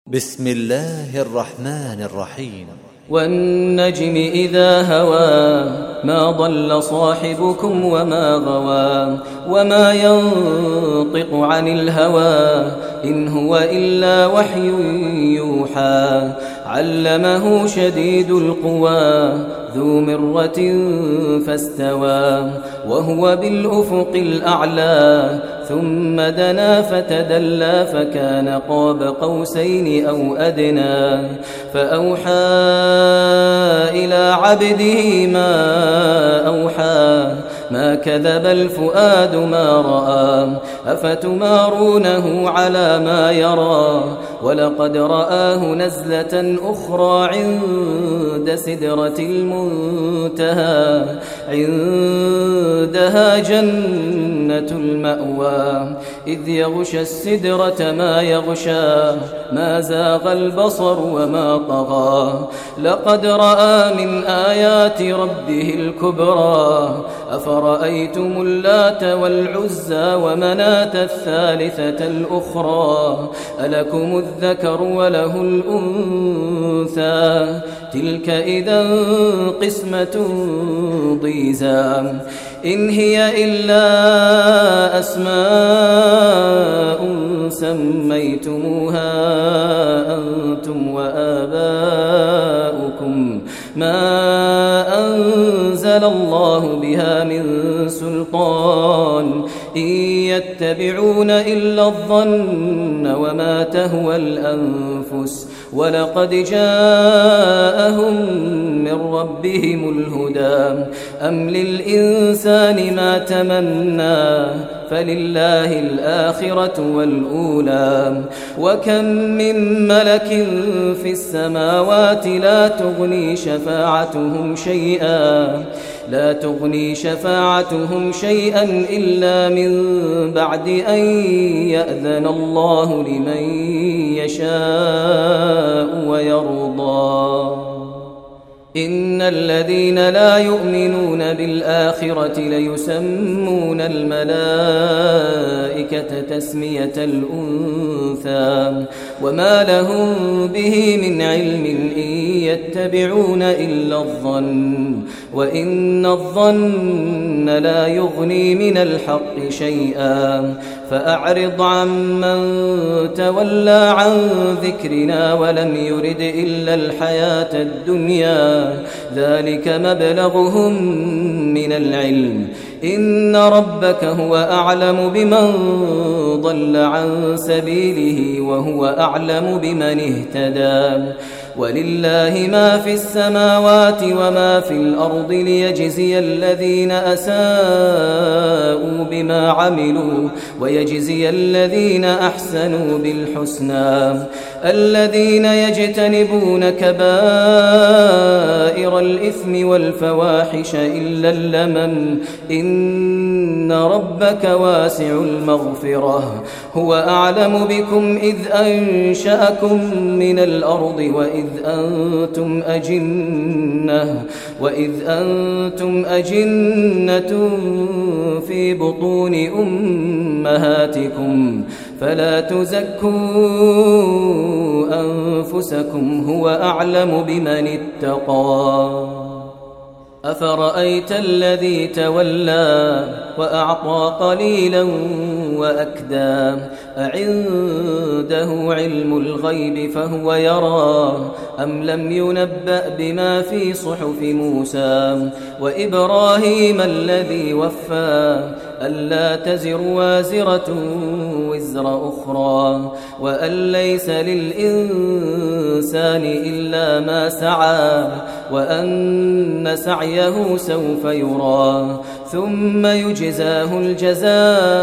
بسم الله الرحمن الرحيم. والنجم إذا هوى ما ضل صاحبكم وما غوى وما ينطق عن الهوى إن هو إلا وحي يوحى علمه شديد القوى ذو مرة فاستوى وهو بالأفق الأعلى ثم دنا فتدلى فكان قاب قوسين أو أدنى فأوحى إلى عبده ما أوحى ما كذب الفؤاد ما رأى أفتمارونه على ما يرى ولقد رآه نزلة أخرى عند سدرة المنتهى عندها جنة المأوى إذ يغشى السدرة ما يغشى ما زاغ البصر وما طغى لقد رأى من آيات ربه الكبرى أفرأيتم اللات والعزى ومناة الثالثة الأخرى ألكم الذكر وله الأنثى تلك إذا قسمة ضيزى إن هي إلا أسماء سميتموها أنتم وآباؤكم ما أنزل الله بها من سلطان إن يتبعون إلا الظن وما تهوى الأنفس ولقد جاءهم من ربهم الهدى أم للإنسان ما تمنى فلله الآخرة والأولى وكم من ملك في السماوات لا تغني شفاعتهم شيئا إلا من بعد أن يأذن الله لمن يشاء ويرضى إن الذين لا يؤمنون بالآخرة ليسمون الملائكة تسمية الأنثى وما لهم به من علم إن يتبعون إلا الظن وإن الظن لا يغني من الحق شيئا فأعرض عمن تولى عن ذكرنا ولم يرد إلا الحياة الدنيا ذلك مبلغهم من العلم إن ربك هو أعلم بمن ضل عن سبيله وهو أعلم بمن اهتدى ولله ما في السماوات وما في الأرض ليجزي الذين أساءوا بما عملوا ويجزي الذين أحسنوا بالحسنى الذين يجتنبون كبائر الإثم والفواحش إلا اللمم إن ربك واسع المغفرة هو أعلم بكم إذ أنشأكم من الأرض وإذ أنتم أجنة في بطون أمهاتكم فلا تزكوا أنفسكم هو أعلم بمن اتقى أفرأيت الذي تولى وأعطى قليلا وأكدى أعنده علم الغيب فهو يرى أم لم ينبأ بما في صحف موسى وإبراهيم الذي وفى ألا تزر وازرة وزر أخرى وأن ليس للإنسان إلا ما سعى وأن سعيه سوف يرى ثم يجزاه الجزاء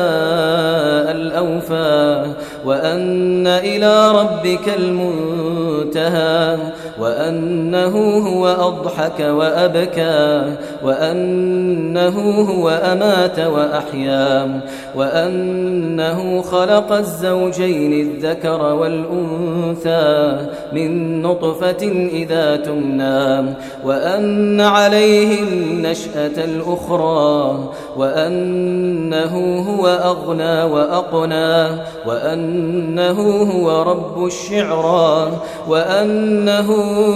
الأوفى وأن إلى ربك المنتهى وأنه هو أضحك وأبكى وأنه هو أمات وأحيا وأنه خلق الزوجين الذكر والأنثى من نطفة إذا تمنى وأن عليه النشأة الأخرى وأنه هو أغنى وأقنى وأنه هو رب الشعرى وأنه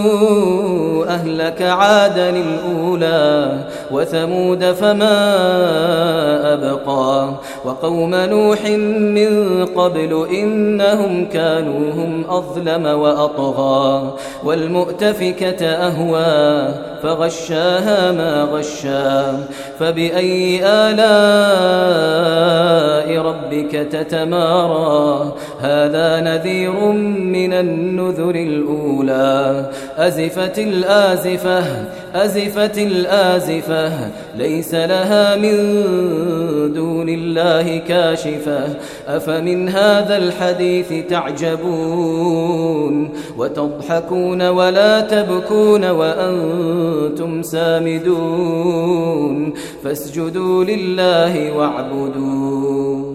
أهلك عادا الأولى وثمود فما أبقى وقوم نوح من قبل إنهم كانوا هم أظلم وأطغى والمؤتفكة أهوى فغشاها ما غشا فبأي آلاء ربك تتمارى هذا نذير من النذر الأولى أزفت الآزفة أزفت الآزفة ليس لها من دون الله كاشفة أفمن هذا الحديث تعجبون وتضحكون ولا تبكون وأنتم سامدون فاسجدوا لله واعبدوا